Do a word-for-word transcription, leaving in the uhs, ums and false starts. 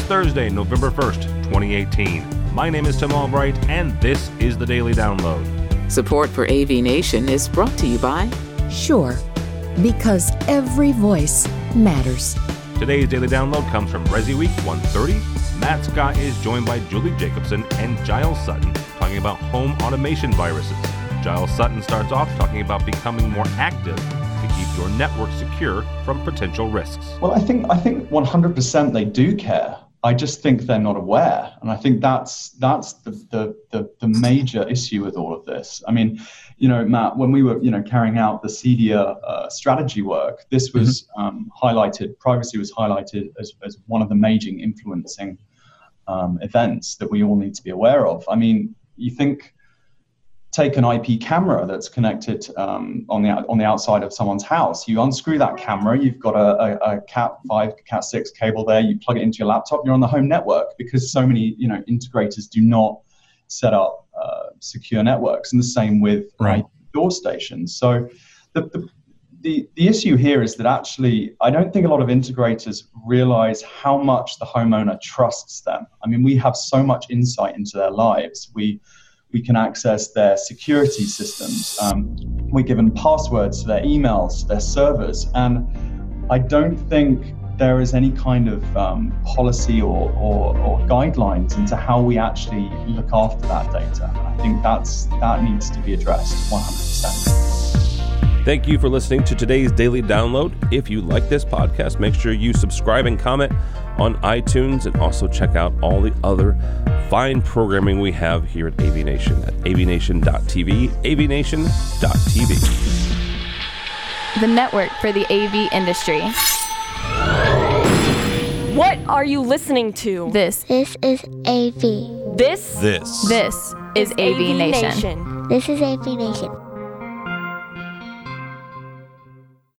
Thursday, November first, twenty eighteen. My name is Tim Albright, and this is the Daily Download. Support for A V Nation is brought to you by Sure, because every voice matters. Today's Daily Download comes from Resi Week one thirty. Matt Scott is joined by Julie Jacobson and Giles Sutton talking about home automation viruses. Giles Sutton starts off talking about becoming more active to keep your network secure from potential risks. Well, I think I think one hundred percent they do care. I just think they're not aware, and I think that's that's the the the, the major issue with all of this. I mean, you know, Matt, when we were you know carrying out the C D I A uh, strategy work, this was mm-hmm. um, highlighted. Privacy was highlighted as as one of the major influencing um, events that we all need to be aware of. I mean, you think. Take an I P camera that's connected um, on the on the outside of someone's house. You unscrew that camera, you've got a, a, a cat five, cat six cable there, you plug it into your laptop, you're on the home network, because so many you know integrators do not set up uh, secure networks. And the same with right. I P door stations. So the, the the the issue here is that actually I don't think a lot of integrators realize how much the homeowner trusts them. I mean, we have so much insight into their lives. We We can access their security systems. Um, we're given passwords to their emails, their servers, and I don't think there is any kind of um, policy or, or, or guidelines into how we actually look after that data. And I think that's that needs to be addressed one hundred percent. Thank you for listening to today's Daily Download. If you like this podcast, make sure you subscribe and comment on iTunes, and also check out all the other fine programming we have here at A V Nation at a v nation dot t v, a v nation dot t v. The network for the A V industry. What are you listening to? This. This is A V. This? This. This is A V Nation. This is A V Nation.